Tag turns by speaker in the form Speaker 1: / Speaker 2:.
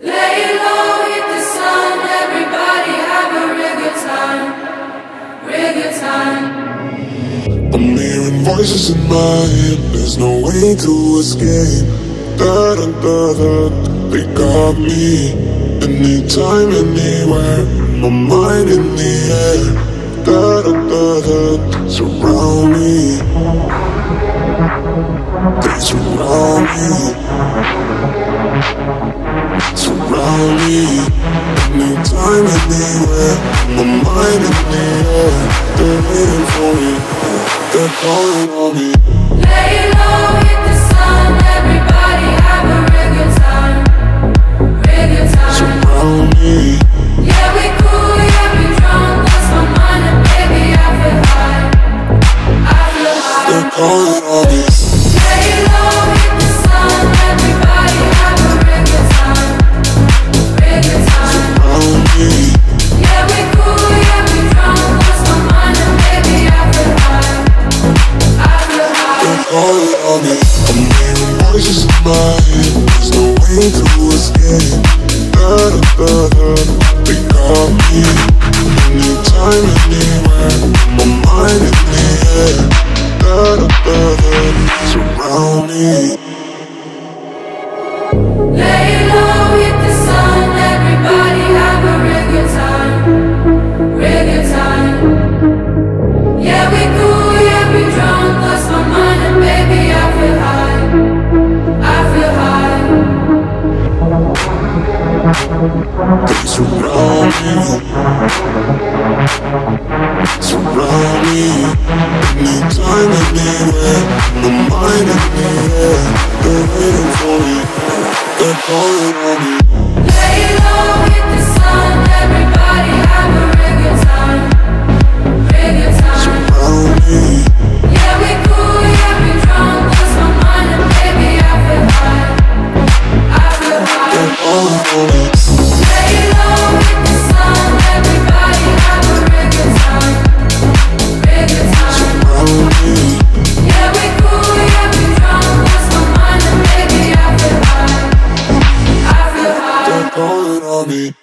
Speaker 1: Lay low, hit the sun, everybody have a real good time, real good time.
Speaker 2: I'm hearing voices in my head, there's no way to escape. Da da da da, they got me. Anytime, anywhere, my mind in the air. Da da da da, surround me. They surround me. Surround me. Anytime, anywhere, my mind in the air. They're waiting for me, they're calling on me.
Speaker 1: Lay low, hit the sun, everybody have a real good time, real good time.
Speaker 2: Surround me.
Speaker 1: Yeah, we cool, yeah, we drunk, lost my mind and baby I feel high, I feel high.
Speaker 2: They're calling on me.
Speaker 1: Lay low, hit the sun, everybody have a real good time, real good time.
Speaker 2: Surround me.
Speaker 1: Yeah, we cool, yeah, we drunk, lost my mind and baby I feel high, I feel high.
Speaker 2: They're calling on me. I'm hearing voices in my head, there's no way to escape. Da da da da, they got me. Anytime, anywhere, my mind in the air. Da da da da, surround me.
Speaker 1: Lay low, hit the sun, everybody have a real good time, real good time. Yeah, we cool, yeah, we drunk, lost my mind and baby I feel high, I feel high.
Speaker 2: They surround me. Surround me. Anytime, anywhere, my mind in the air. They're waiting for me, they're calling on me.
Speaker 1: Lay low, hit the sun, everybody have a real good time, real good time.
Speaker 2: Surround me.
Speaker 1: Yeah, we cool, yeah, we drunk, lost my mind and baby I feel high, I feel high.
Speaker 2: They're calling on me.
Speaker 1: Lay low, hit the sun, everybody have a real good time, real good time.
Speaker 2: Surround me.
Speaker 1: Yeah, we cool, yeah, we drunk, lost my mind and baby I feel high, I feel high.
Speaker 2: They're calling on me.